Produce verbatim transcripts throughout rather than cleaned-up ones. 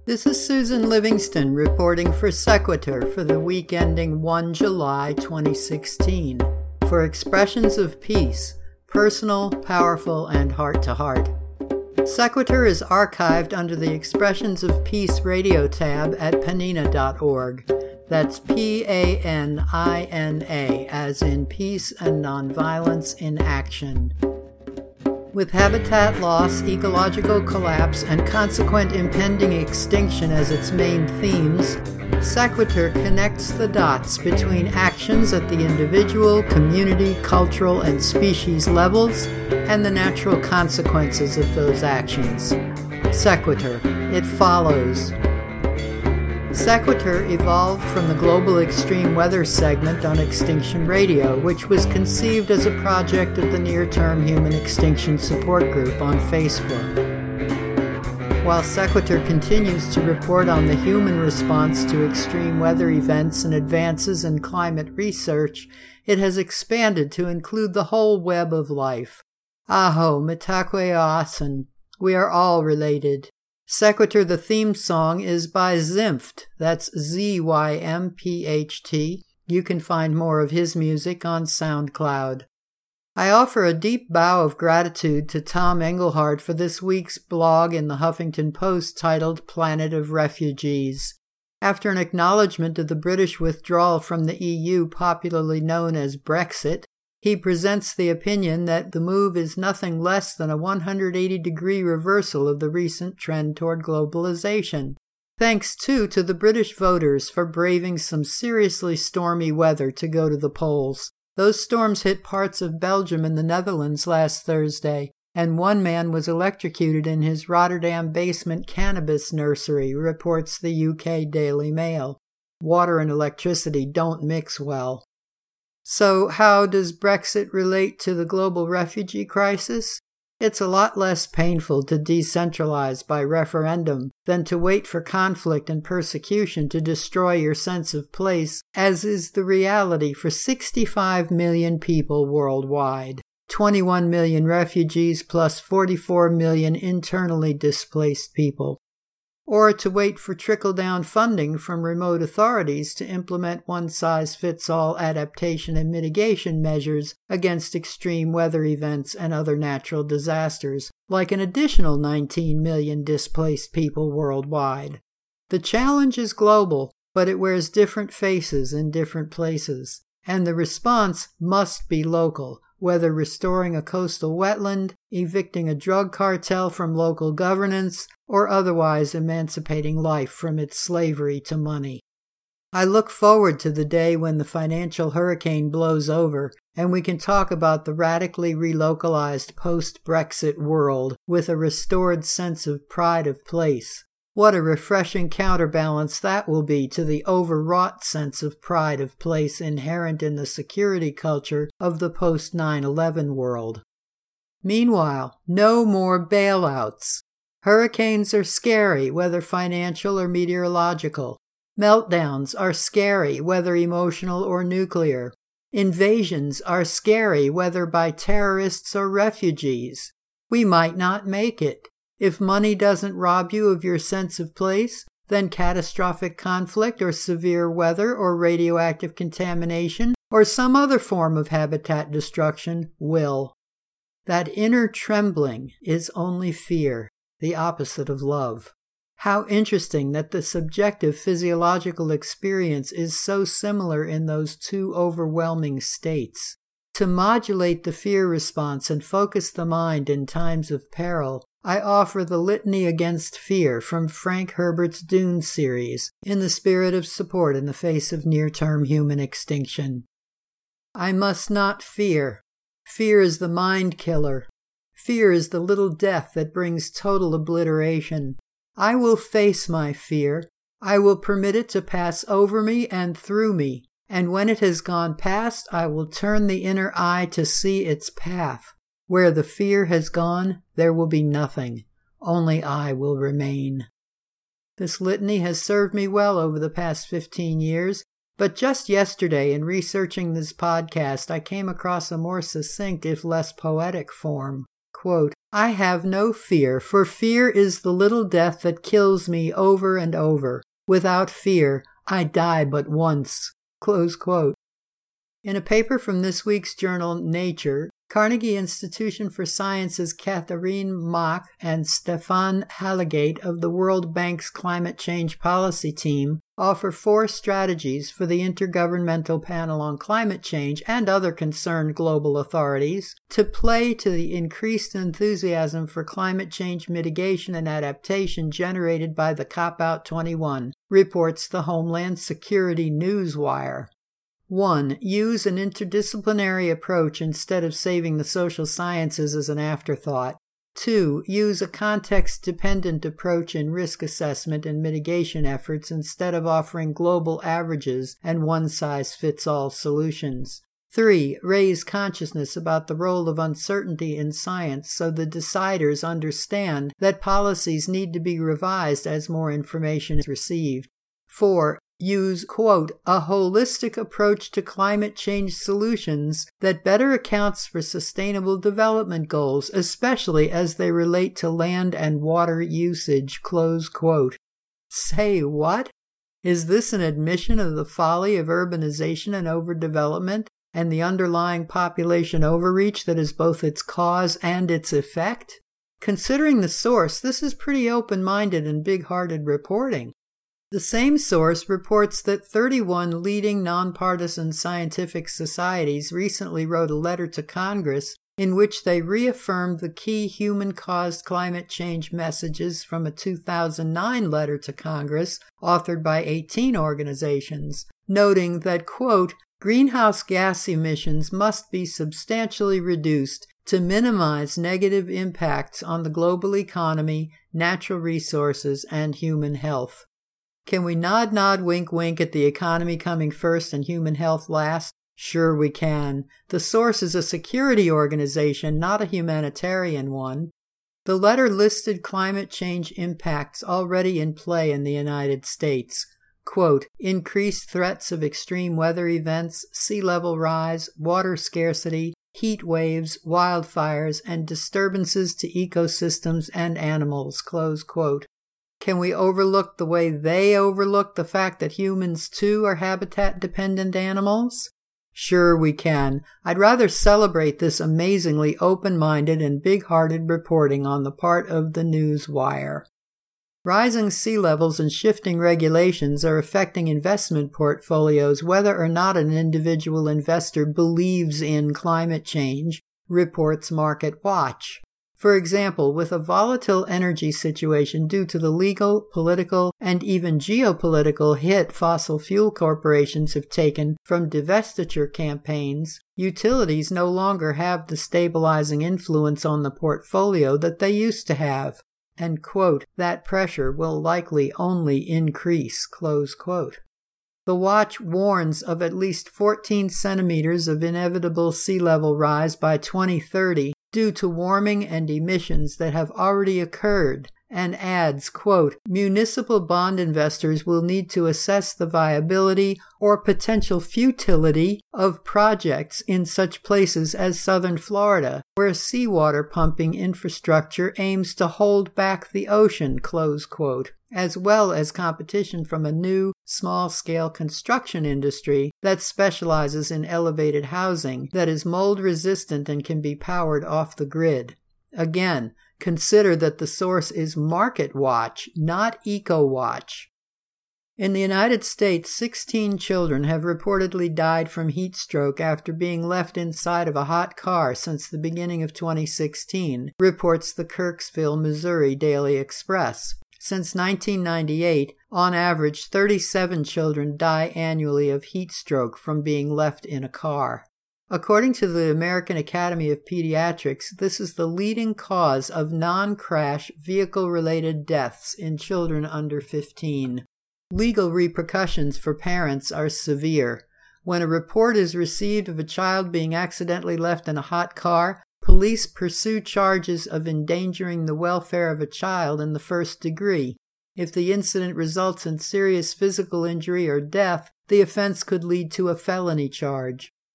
This is Susan Livingston reporting for Sequitur for the week ending the first of July twenty sixteen for Expressions of Peace, personal, powerful, and heart-to-heart. Sequitur is archived under the Expressions of Peace radio tab at panina dot org. That's P A N I N A, as in peace and nonviolence in action. With habitat loss, ecological collapse, and consequent impending extinction as its main themes, Sequitur connects the dots between actions at the individual, community, cultural, and species levels, and the natural consequences of those actions. Sequitur, it follows. Sequitur evolved from the Global Extreme Weather segment on Extinction Radio, which was conceived as a project of the Near-Term Human Extinction Support Group on Facebook. While Sequitur continues to report on the human response to extreme weather events and advances in climate research, it has expanded to include the whole web of life. Aho, Mitakwe Asen, we are all related. Sequitur, the theme song, is by Zympht, that's Z Y M P H T. You can find more of his music on SoundCloud. I offer a deep bow of gratitude to Tom Engelhardt for this week's blog in the Huffington Post titled Planet of Refugees. After an acknowledgement of the British withdrawal from the E U, popularly known as Brexit, he presents the opinion that the move is nothing less than a one hundred eighty degree reversal of the recent trend toward globalization. Thanks, too, to the British voters for braving some seriously stormy weather to go to the polls. Those storms hit parts of Belgium and the Netherlands last Thursday, and one man was electrocuted in his Rotterdam basement cannabis nursery, reports the U K Daily Mail. Water and electricity don't mix well. So how does Brexit relate to the global refugee crisis? It's a lot less painful to decentralize by referendum than to wait for conflict and persecution to destroy your sense of place, as is the reality for sixty-five million people worldwide, twenty-one million refugees plus forty-four million internally displaced people. Or to wait for trickle-down funding from remote authorities to implement one-size-fits-all adaptation and mitigation measures against extreme weather events and other natural disasters, like an additional nineteen million displaced people worldwide. The challenge is global, but it wears different faces in different places, and the response must be local, whether restoring a coastal wetland, evicting a drug cartel from local governance, or otherwise emancipating life from its slavery to money. I look forward to the day when the financial hurricane blows over and we can talk about the radically relocalized post-Brexit world with a restored sense of pride of place. What a refreshing counterbalance that will be to the overwrought sense of pride of place inherent in the security culture of the post nine eleven world. Meanwhile, no more bailouts. Hurricanes are scary, whether financial or meteorological. Meltdowns are scary, whether emotional or nuclear. Invasions are scary, whether by terrorists or refugees. We might not make it. If money doesn't rob you of your sense of place, then catastrophic conflict or severe weather or radioactive contamination or some other form of habitat destruction will. That inner trembling is only fear, the opposite of love. How interesting that the subjective physiological experience is so similar in those two overwhelming states. To modulate the fear response and focus the mind in times of peril, I offer the Litany Against Fear from Frank Herbert's Dune series, in the spirit of support in the face of near-term human extinction. I must not fear. Fear is the mind killer. Fear is the little death that brings total obliteration. I will face my fear. I will permit it to pass over me and through me, and when it has gone past, I will turn the inner eye to see its path. Where the fear has gone, there will be nothing. Only I will remain. This litany has served me well over the past fifteen years, but just yesterday in researching this podcast, I came across a more succinct, if less poetic form. Quote, "I have no fear, for fear is the little death that kills me over and over. Without fear, I die but once." Close quote. In a paper from this week's journal Nature, Carnegie Institution for Science's Katharine Mach and Stefan Hallegate of the World Bank's Climate Change Policy Team offer four strategies for the Intergovernmental Panel on Climate Change and other concerned global authorities to play to the increased enthusiasm for climate change mitigation and adaptation generated by the COP Out twenty-one, reports the Homeland Security Newswire. one. Use an interdisciplinary approach instead of saving the social sciences as an afterthought. two. Use a context-dependent approach in risk assessment and mitigation efforts instead of offering global averages and one-size-fits-all solutions. three. Raise consciousness about the role of uncertainty in science so the deciders understand that policies need to be revised as more information is received. four. Use, quote, "a holistic approach to climate change solutions that better accounts for sustainable development goals, especially as they relate to land and water usage," close quote. Say what? Is this an admission of the folly of urbanization and overdevelopment and the underlying population overreach that is both its cause and its effect? Considering the source, this is pretty open-minded and big-hearted reporting. The same source reports that thirty-one leading nonpartisan scientific societies recently wrote a letter to Congress in which they reaffirmed the key human-caused climate change messages from a two thousand nine letter to Congress authored by eighteen organizations, noting that, quote, "greenhouse gas emissions must be substantially reduced to minimize negative impacts on the global economy, natural resources, and human health." Can we nod, nod, wink, wink at the economy coming first and human health last? Sure we can. The source is a security organization, not a humanitarian one. The letter listed climate change impacts already in play in the United States. Quote, "increased threats of extreme weather events, sea level rise, water scarcity, heat waves, wildfires, and disturbances to ecosystems and animals," close quote. Can we overlook the way they overlook the fact that humans, too, are habitat-dependent animals? Sure we can. I'd rather celebrate this amazingly open-minded and big-hearted reporting on the part of the Newswire. Rising sea levels and shifting regulations are affecting investment portfolios whether or not an individual investor believes in climate change, reports MarketWatch. For example, with a volatile energy situation due to the legal, political, and even geopolitical hit fossil fuel corporations have taken from divestiture campaigns, utilities no longer have the stabilizing influence on the portfolio that they used to have. And, quote, "that pressure will likely only increase," close quote. The watch warns of at least fourteen centimeters of inevitable sea level rise by twenty thirty due to warming and emissions that have already occurred, and adds, quote, "municipal bond investors will need to assess the viability or potential futility of projects in such places as southern Florida, where seawater pumping infrastructure aims to hold back the ocean," close quote, as well as competition from a new, small-scale construction industry that specializes in elevated housing that is mold-resistant and can be powered off the grid. Again, consider that the source is MarketWatch, not EcoWatch. In the United States, sixteen children have reportedly died from heat stroke after being left inside of a hot car since the beginning of twenty sixteen, reports the Kirksville, Missouri Daily Express. Since nineteen ninety-eight, on average, thirty-seven children die annually of heat stroke from being left in a car. According to the American Academy of Pediatrics, this is the leading cause of non-crash vehicle-related deaths in children under fifteen. Legal repercussions for parents are severe. When a report is received of a child being accidentally left in a hot car, police pursue charges of endangering the welfare of a child in the first degree. If the incident results in serious physical injury or death, the offense could lead to a felony charge.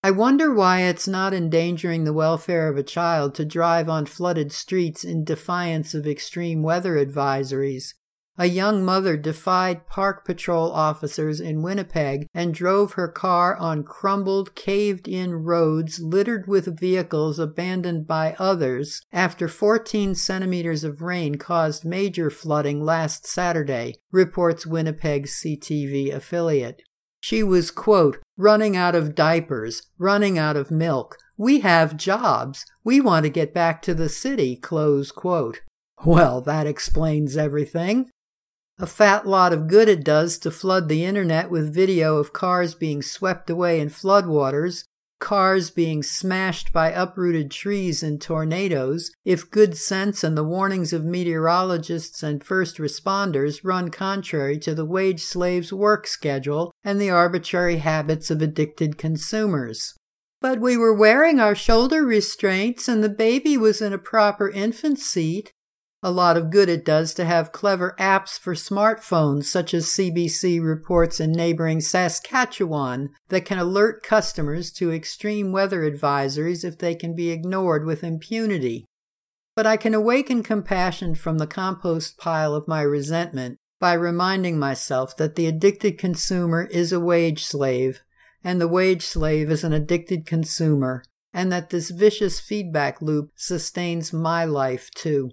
I wonder why it's not endangering the welfare of a child to drive on flooded streets in defiance of extreme weather advisories. A young mother defied park patrol officers in Winnipeg and drove her car on crumbled, caved-in roads littered with vehicles abandoned by others after fourteen centimeters of rain caused major flooding last Saturday, reports Winnipeg's C T V affiliate. She was, quote, running out of diapers, running out of milk. We have jobs. We want to get back to the city, close quote. Well, that explains everything. A fat lot of good it does to flood the internet with video of cars being swept away in floodwaters, cars being smashed by uprooted trees in tornadoes, if good sense and the warnings of meteorologists and first responders run contrary to the wage slave's work schedule and the arbitrary habits of addicted consumers. But we were wearing our shoulder restraints and the baby was in a proper infant seat. A lot of good it does to have clever apps for smartphones, such as C B C reports in neighboring Saskatchewan, that can alert customers to extreme weather advisories if they can be ignored with impunity. But I can awaken compassion from the compost pile of my resentment by reminding myself that the addicted consumer is a wage slave, and the wage slave is an addicted consumer, and that this vicious feedback loop sustains my life too.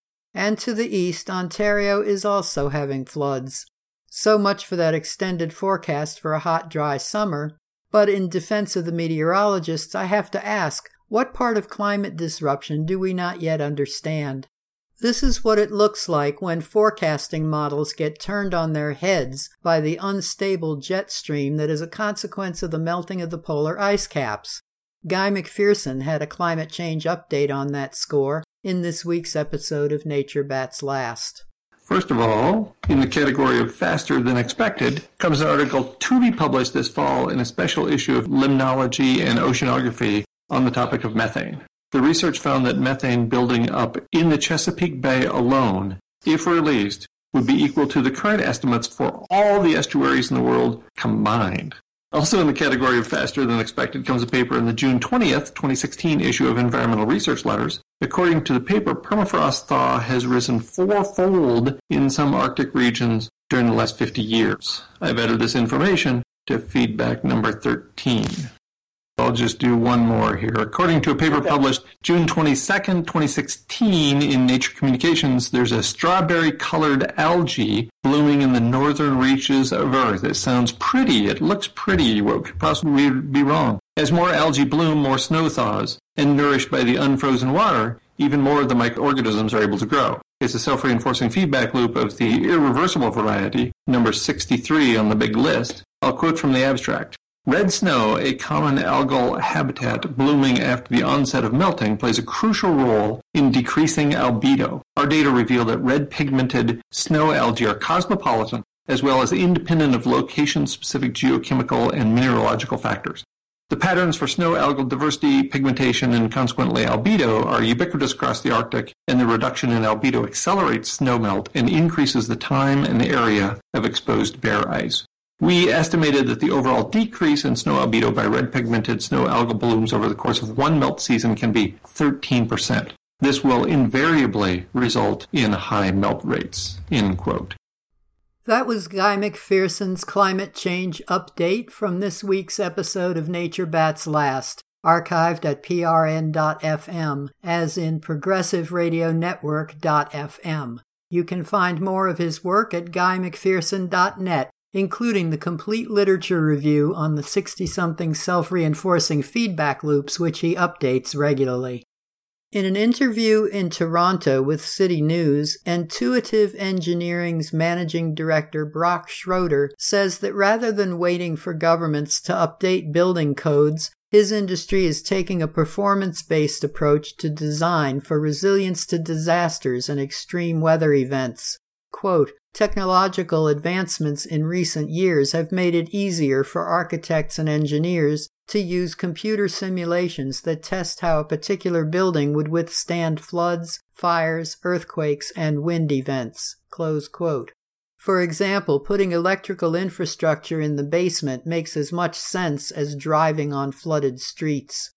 And to the east, Ontario is also having floods. So much for that extended forecast for a hot, dry summer. But in defense of the meteorologists, I have to ask, what part of climate disruption do we not yet understand? This is what it looks like when forecasting models get turned on their heads by the unstable jet stream that is a consequence of the melting of the polar ice caps. Guy McPherson had a climate change update on that score in this week's episode of Nature Bats Last. First of all, in the category of faster than expected, comes an article to be published this fall in a special issue of Limnology and Oceanography on the topic of methane. The research found that methane building up in the Chesapeake Bay alone, if released, would be equal to the current estimates for all the estuaries in the world combined. Also in the category of faster than expected comes a paper in the June twentieth, twenty sixteen issue of Environmental Research Letters. According to the paper, permafrost thaw has risen fourfold in some Arctic regions during the last fifty years. I've added this information to feedback number thirteen. I'll just do one more here. According to a paper okay. published June twenty-second, twenty sixteen in Nature Communications, there's a strawberry-colored algae blooming in the northern reaches of Earth. It sounds pretty. It looks pretty. What could possibly be wrong? As more algae bloom, more snow thaws, and nourished by the unfrozen water, even more of the microorganisms are able to grow. It's a self-reinforcing feedback loop of the irreversible variety, number sixty-three on the big list. I'll quote from the abstract. Red snow, a common algal habitat blooming after the onset of melting, plays a crucial role in decreasing albedo. Our data reveal that red pigmented snow algae are cosmopolitan, as well as independent of location-specific geochemical and mineralogical factors. The patterns for snow algal diversity, pigmentation, and consequently albedo are ubiquitous across the Arctic, and the reduction in albedo accelerates snowmelt and increases the time and area of exposed bare ice. We estimated that the overall decrease in snow albedo by red pigmented snow algal blooms over the course of one melt season can be thirteen percent. This will invariably result in high melt rates, end quote. That was Guy McPherson's climate change update from this week's episode of Nature Bats Last, archived at p r n dot f m, as in progressive radio network dot f m. You can find more of his work at guy mcpherson dot net, including the complete literature review on the sixty-something self-reinforcing feedback loops which he updates regularly. In an interview in Toronto with City News, Intuitive Engineering's managing director Brock Schroeder says that rather than waiting for governments to update building codes, his industry is taking a performance-based approach to design for resilience to disasters and extreme weather events. Quote, technological advancements in recent years have made it easier for architects and engineers to use computer simulations that test how a particular building would withstand floods, fires, earthquakes, and wind events. Close quote. For example, putting electrical infrastructure in the basement makes as much sense as driving on flooded streets.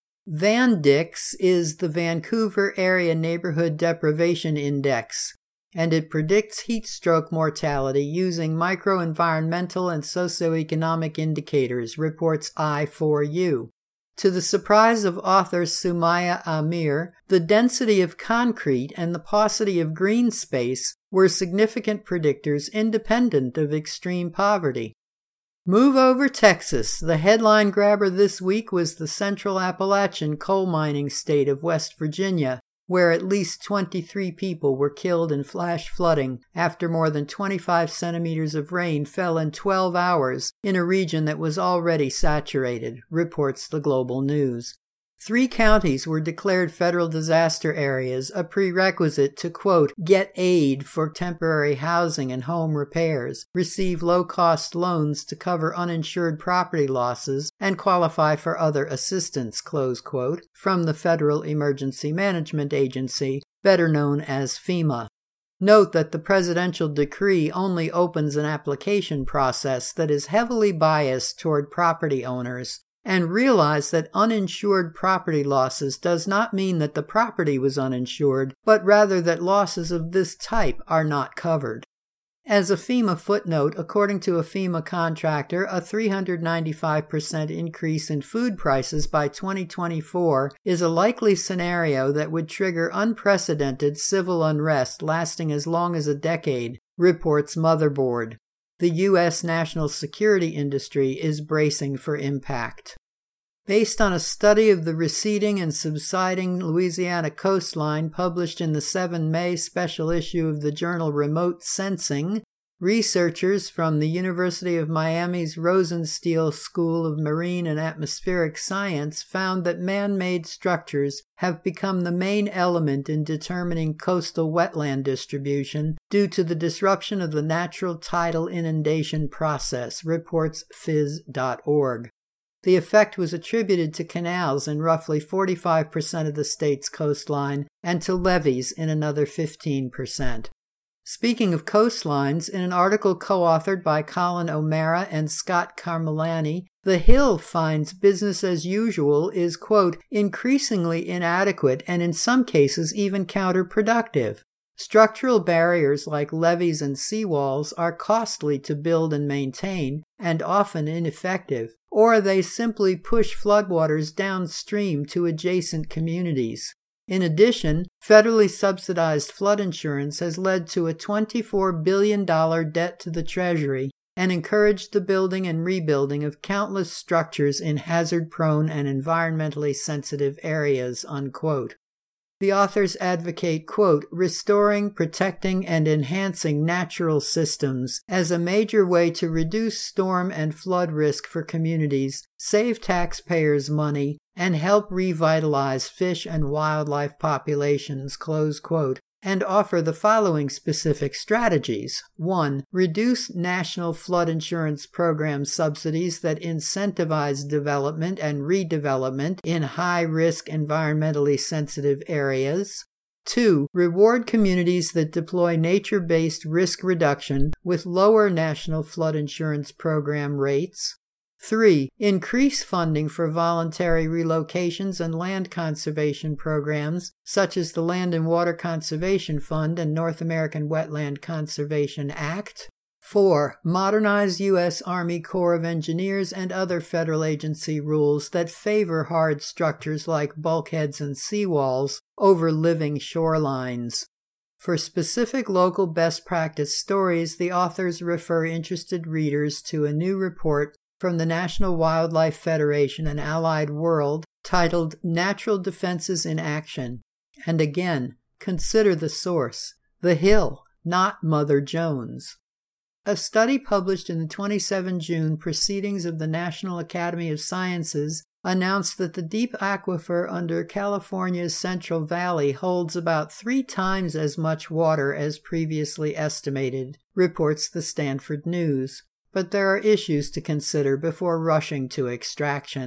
VANDIX is the Vancouver Area Neighborhood Deprivation Index, and it predicts heat stroke mortality using microenvironmental and socioeconomic indicators, reports I four U. To the surprise of author Sumaya Amir, the density of concrete and the paucity of green space were significant predictors independent of extreme poverty. Move over Texas. The headline grabber this week was the Central Appalachian coal mining state of West Virginia, where at least twenty-three people were killed in flash flooding after more than twenty-five centimeters of rain fell in twelve hours in a region that was already saturated, reports the Global News. Three counties were declared federal disaster areas, a prerequisite to, quote, get aid for temporary housing and home repairs, receive low-cost loans to cover uninsured property losses, and qualify for other assistance, close quote, from the Federal Emergency Management Agency, better known as FEMA. Note that the presidential decree only opens an application process that is heavily biased toward property owners, and realize that uninsured property losses does not mean that the property was uninsured, but rather that losses of this type are not covered. As a FEMA footnote, according to a FEMA contractor, a three hundred ninety-five percent increase in food prices by twenty twenty-four is a likely scenario that would trigger unprecedented civil unrest lasting as long as a decade, reports Motherboard. The U S national security industry is bracing for impact. Based on a study of the receding and subsiding Louisiana coastline published in the seven May special issue of the journal Remote Sensing, researchers from the University of Miami's Rosenstiel School of Marine and Atmospheric Science found that man-made structures have become the main element in determining coastal wetland distribution due to the disruption of the natural tidal inundation process, reports phys dot org. The effect was attributed to canals in roughly forty-five percent of the state's coastline and to levees in another fifteen percent. Speaking of coastlines, in an article co-authored by Colin O'Mara and Scott Carmilani, The Hill finds business as usual is, quote, increasingly inadequate and in some cases even counterproductive. Structural barriers like levees and seawalls are costly to build and maintain, and often ineffective, or they simply push floodwaters downstream to adjacent communities. In addition, federally subsidized flood insurance has led to a twenty-four billion dollars debt to the Treasury and encouraged the building and rebuilding of countless structures in hazard-prone and environmentally sensitive areas, unquote. The authors advocate, quote, restoring, protecting, and enhancing natural systems as a major way to reduce storm and flood risk for communities, save taxpayers money, and help revitalize fish and wildlife populations, close quote, and offer the following specific strategies. One, reduce national flood insurance program subsidies that incentivize development and redevelopment in high-risk environmentally sensitive areas. Two, reward communities that deploy nature-based risk reduction with lower national flood insurance program rates. Three, increase funding for voluntary relocations and land conservation programs, such as the Land and Water Conservation Fund and North American Wetland Conservation Act. Four, modernize U S Army Corps of Engineers and other federal agency rules that favor hard structures like bulkheads and seawalls over living shorelines. For specific local best practice stories, the authors refer interested readers to a new report from the National Wildlife Federation and Allied World titled Natural Defenses in Action. And again, consider the source, The Hill, not Mother Jones. A study published in the twenty-seven June Proceedings of the National Academy of Sciences announced that the deep aquifer under California's Central Valley holds about three times as much water as previously estimated, reports the Stanford News. But there are issues to consider before rushing to extraction.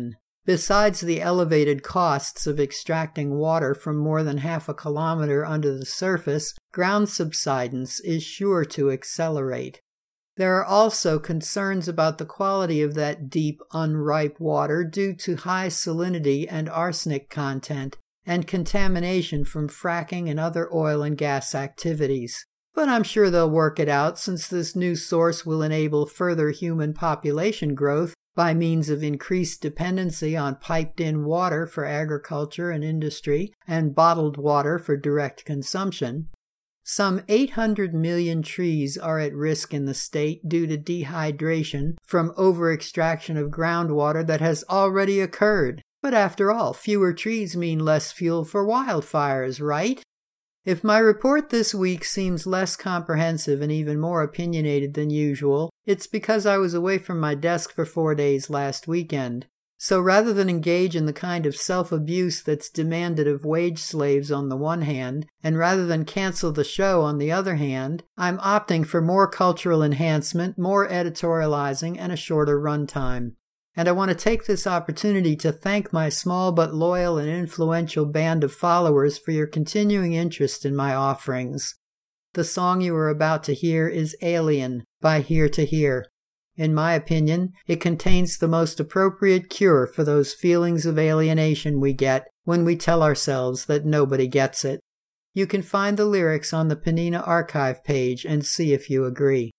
Besides the elevated costs of extracting water from more than half a kilometer under the surface, ground subsidence is sure to accelerate. There are also concerns about the quality of that deep, unripe water due to high salinity and arsenic content, and contamination from fracking and other oil and gas activities. But I'm sure they'll work it out, since this new source will enable further human population growth by means of increased dependency on piped-in water for agriculture and industry and bottled water for direct consumption. Some eight hundred million trees are at risk in the state due to dehydration from over-extraction of groundwater that has already occurred. But after all, fewer trees mean less fuel for wildfires, right? If my report this week seems less comprehensive and even more opinionated than usual, it's because I was away from my desk for four days last weekend. So rather than engage in the kind of self-abuse that's demanded of wage slaves on the one hand, and rather than cancel the show on the other hand, I'm opting for more cultural enhancement, more editorializing, and a shorter runtime. And I want to take this opportunity to thank my small but loyal and influential band of followers for your continuing interest in my offerings. The song you are about to hear is Alien by Here to Hear. In my opinion, it contains the most appropriate cure for those feelings of alienation we get when we tell ourselves that nobody gets it. You can find the lyrics on the Penina archive page and see if you agree.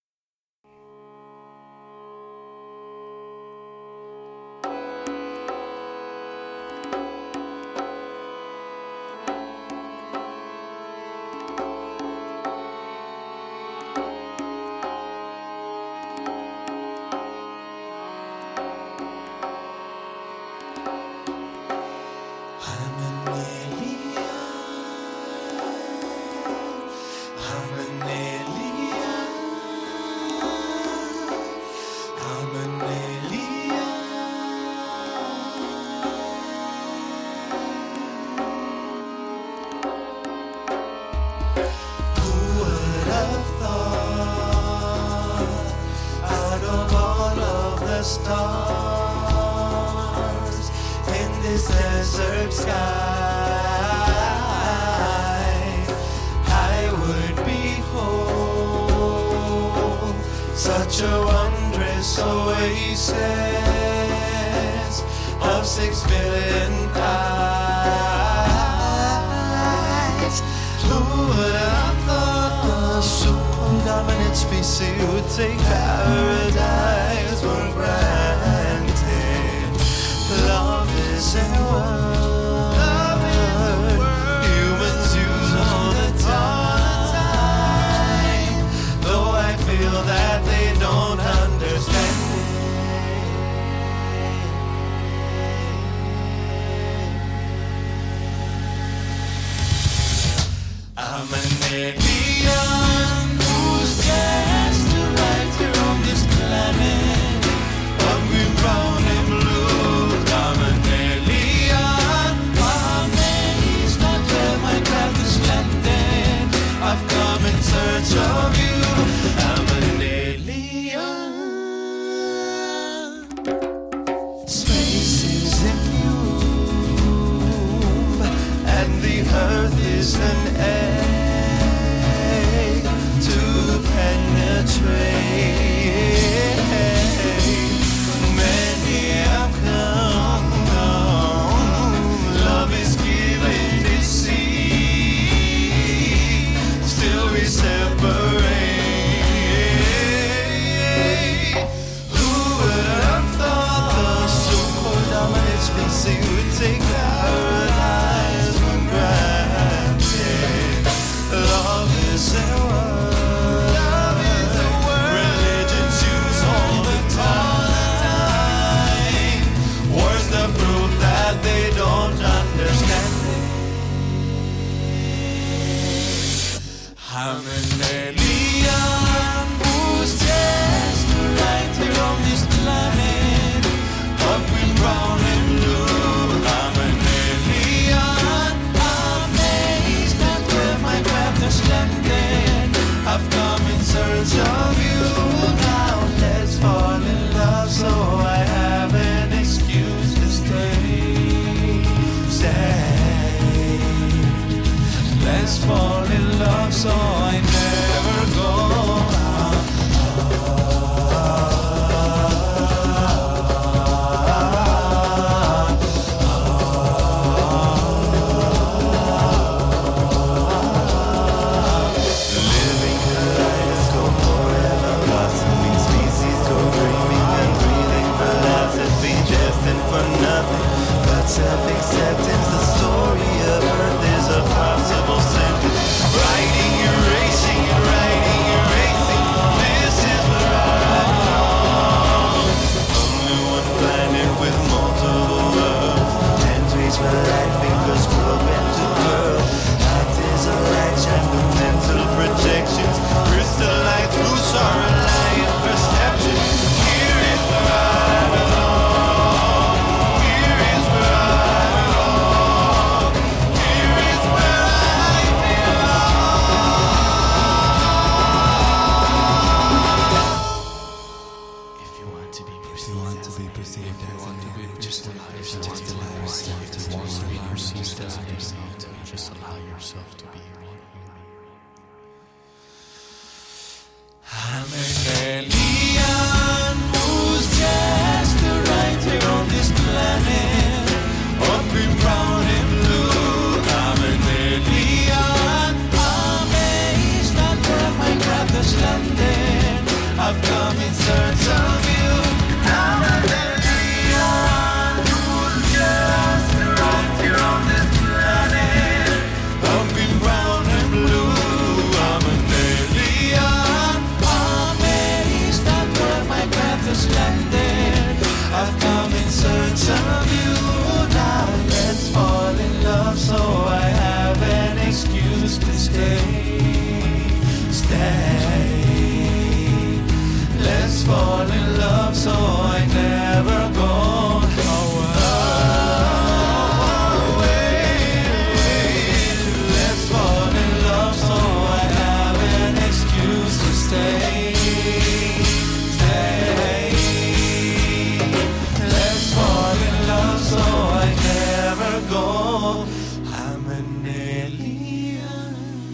Stars in this desert sky, I would behold such a wondrous oasis of six billion eyes. Who would have thought the super dominant species would take paradise for granted? Love is a word, love is a word humans use all the time, though I feel that they don't understand it. I'm an alien who's just arrived here on this planet, of green, brown, and blue. I'm an alien so I never go. Self-acceptance, the story of Earth is a possible sentence. Writing, erasing, and writing, erasing. This is where I belong. Only one planet with multiple worlds. Hands reach for light, fingers programmed to curl. Act is a light, shine the mental projections. Crystalline truths are a lie in perception. Here is where I belong. I've come in search of you. I'm an alien who's just right here on this planet. I've been brown and blue. I'm an alien, amazed at where my path has landed. I've come in search of you. Now let's fall in love so I have an excuse to stay. Stay. Let's fall in love so I never go away. Let's fall in love so I have an excuse to stay. Stay. Let's fall in love so I never go. I'm an alien.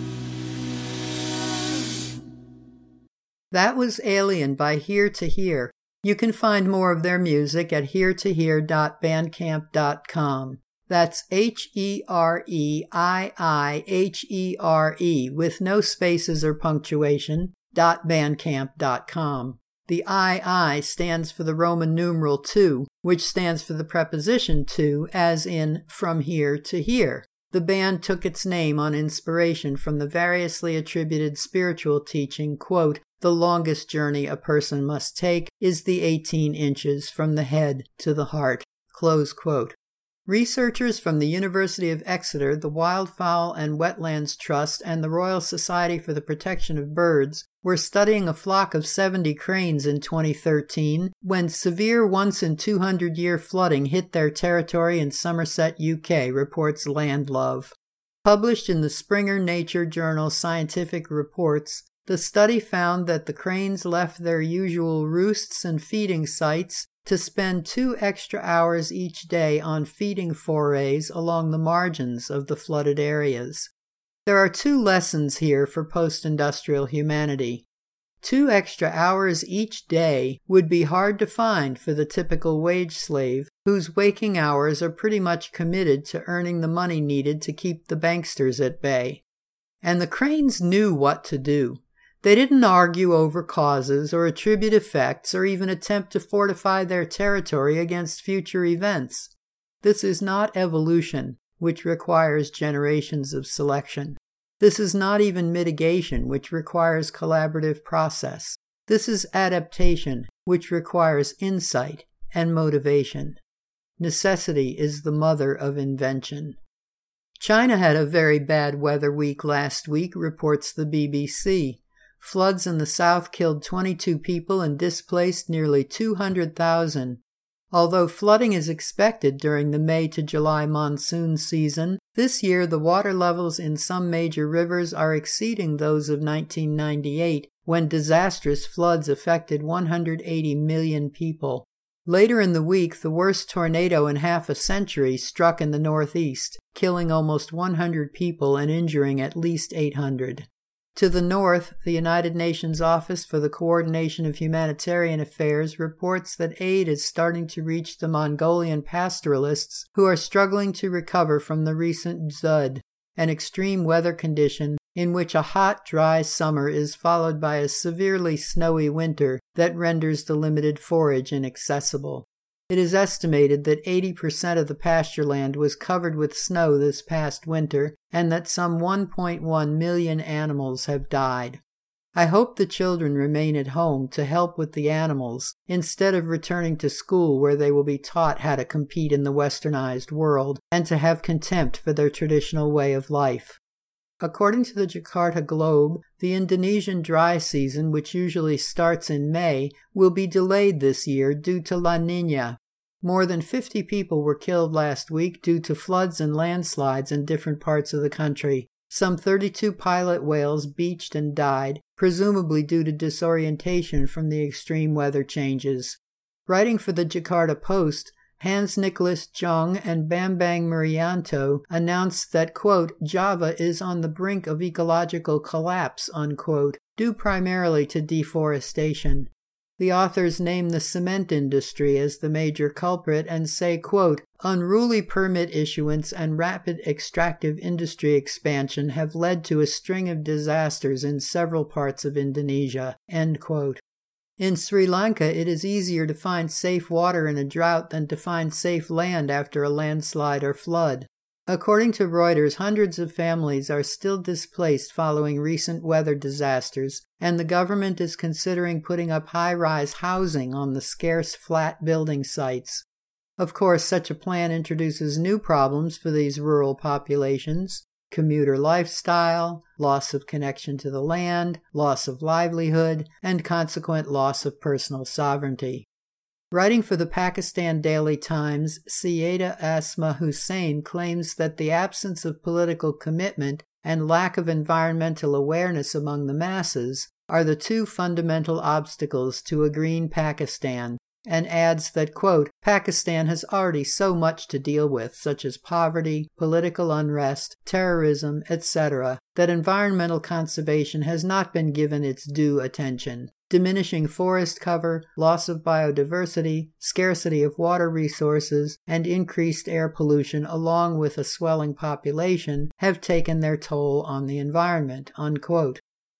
That was Alien by Here to Hear. You can find more of their music at here to hear dot bandcamp dot com. That's H E R E I I H E R E with no spaces or punctuation, dot bandcamp dot com. The I I stands for the Roman numeral two, which stands for the preposition to, as in from here to here. The band took its name on inspiration from the variously attributed spiritual teaching, quote, the longest journey a person must take is the eighteen inches from the head to the heart, close quote. Researchers from the University of Exeter, the Wildfowl and Wetlands Trust, and the Royal Society for the Protection of Birds were studying a flock of seventy cranes in twenty thirteen when severe once-in-two-hundred-year flooding hit their territory in Somerset, U K, reports Landlove. Published in the Springer Nature journal Scientific Reports, the study found that the cranes left their usual roosts and feeding sites to spend two extra hours each day on feeding forays along the margins of the flooded areas. There are two lessons here for post-industrial humanity. Two extra hours each day would be hard to find for the typical wage slave, whose waking hours are pretty much committed to earning the money needed to keep the banksters at bay. And the cranes knew what to do. They didn't argue over causes or attribute effects or even attempt to fortify their territory against future events. This is not evolution, which requires generations of selection. This is not even mitigation, which requires collaborative process. This is adaptation, which requires insight and motivation. Necessity is the mother of invention. China had a very bad weather week last week, reports the B B C. Floods in the south killed twenty-two people and displaced nearly two hundred thousand. Although flooding is expected during the May to July monsoon season, this year the water levels in some major rivers are exceeding those of nineteen ninety-eight, when disastrous floods affected one hundred eighty million people. Later in the week, the worst tornado in half a century struck in the northeast, killing almost one hundred people and injuring at least eight hundred. To the north, the United Nations Office for the Coordination of Humanitarian Affairs reports that aid is starting to reach the Mongolian pastoralists who are struggling to recover from the recent Dzud, an extreme weather condition in which a hot, dry summer is followed by a severely snowy winter that renders the limited forage inaccessible. It is estimated that eighty percent of the pasture land was covered with snow this past winter, and that some one point one million animals have died. I hope the children remain at home to help with the animals, instead of returning to school where they will be taught how to compete in the westernized world, and to have contempt for their traditional way of life. According to the Jakarta Globe, the Indonesian dry season, which usually starts in May, will be delayed this year due to La Niña. More than fifty people were killed last week due to floods and landslides in different parts of the country. Some thirty-two pilot whales beached and died, presumably due to disorientation from the extreme weather changes. Writing for the Jakarta Post, Hans Nicholas Jung and Bambang Murianto announced that, quote, Java is on the brink of ecological collapse, unquote, due primarily to deforestation. The authors name the cement industry as the major culprit and say, quote, unruly permit issuance and rapid extractive industry expansion have led to a string of disasters in several parts of Indonesia, end quote. In Sri Lanka, it is easier to find safe water in a drought than to find safe land after a landslide or flood. According to Reuters, hundreds of families are still displaced following recent weather disasters, and the government is considering putting up high-rise housing on the scarce flat building sites. Of course, such a plan introduces new problems for these rural populations: commuter lifestyle, loss of connection to the land, loss of livelihood, and consequent loss of personal sovereignty. Writing for the Pakistan Daily Times, Syeda Asma Hussain claims that the absence of political commitment and lack of environmental awareness among the masses are the two fundamental obstacles to a green Pakistan, and adds that, quote, Pakistan has already so much to deal with, such as poverty, political unrest, terrorism, et cetera, that environmental conservation has not been given its due attention. Diminishing forest cover, loss of biodiversity, scarcity of water resources, and increased air pollution along with a swelling population have taken their toll on the environment, unquote.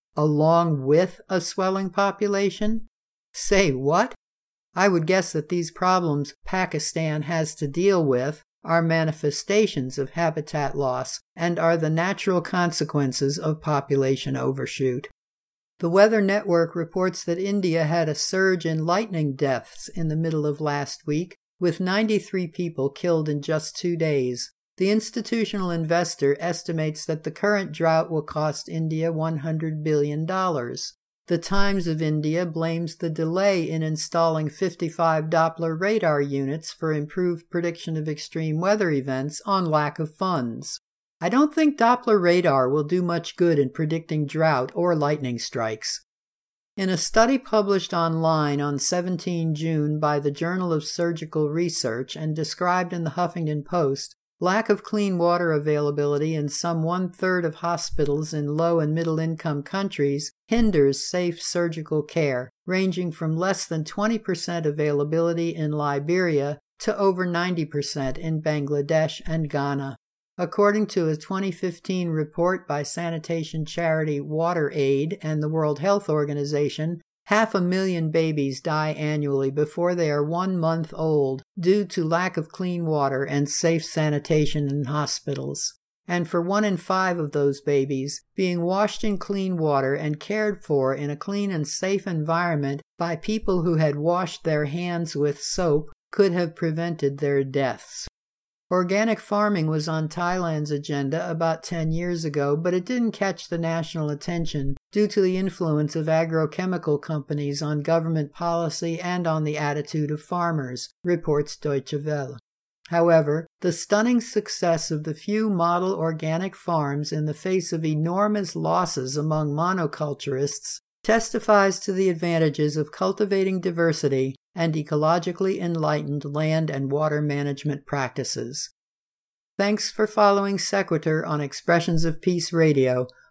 Along with a swelling population? Say what? I would guess that these problems Pakistan has to deal with are manifestations of habitat loss and are the natural consequences of population overshoot. The Weather Network reports that India had a surge in lightning deaths in the middle of last week, with ninety-three people killed in just two days. The institutional investor estimates that the current drought will cost India one hundred billion dollars. The Times of India blames the delay in installing fifty-five Doppler radar units for improved prediction of extreme weather events on lack of funds. I don't think Doppler radar will do much good in predicting drought or lightning strikes. In a study published online on the seventeenth of June by the Journal of Surgical Research and described in the Huffington Post, lack of clean water availability in some one-third of hospitals in low- and middle-income countries hinders safe surgical care, ranging from less than twenty percent availability in Liberia to over ninety percent in Bangladesh and Ghana. According to a twenty fifteen report by sanitation charity WaterAid and the World Health Organization, half a million babies die annually before they are one month old due to lack of clean water and safe sanitation in hospitals. And for one in five of those babies, being washed in clean water and cared for in a clean and safe environment by people who had washed their hands with soap could have prevented their deaths. Organic farming was on Thailand's agenda about ten years ago, but it didn't catch the national attention due to the influence of agrochemical companies on government policy and on the attitude of farmers, reports Deutsche Welle. However, the stunning success of the few model organic farms in the face of enormous losses among monoculturists testifies to the advantages of cultivating diversity and ecologically enlightened land and water management practices. Thanks for following Sequitur on Expressions of Peace Radio,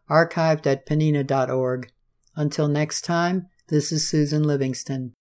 archived at penina dot org. Until next time, this is Susan Livingston.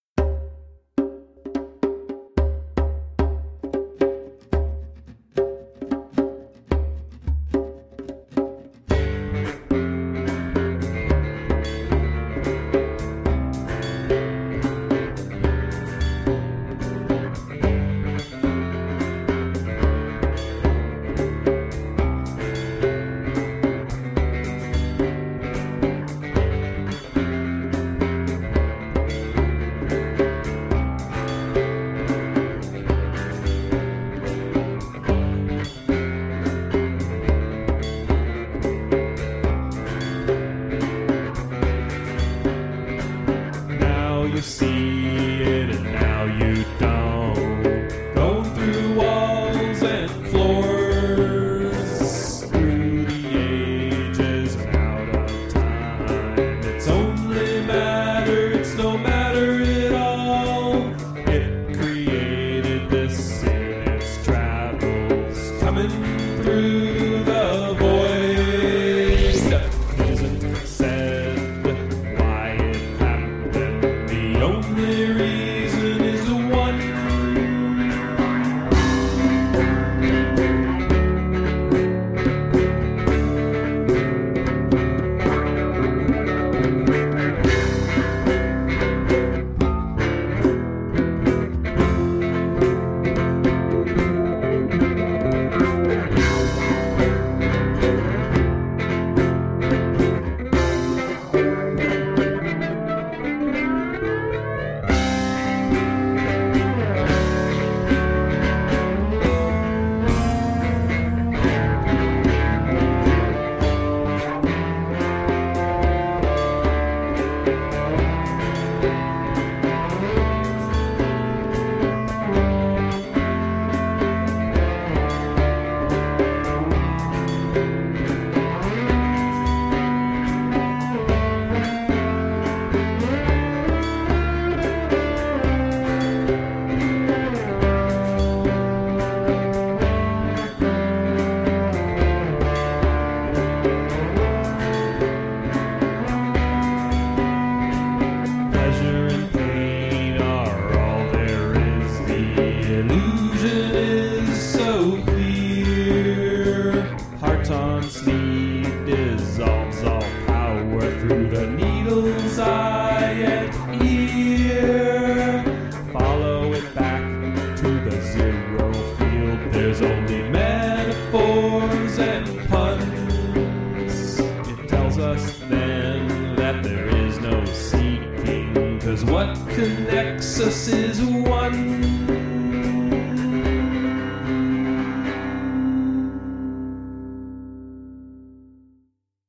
What connects us is one.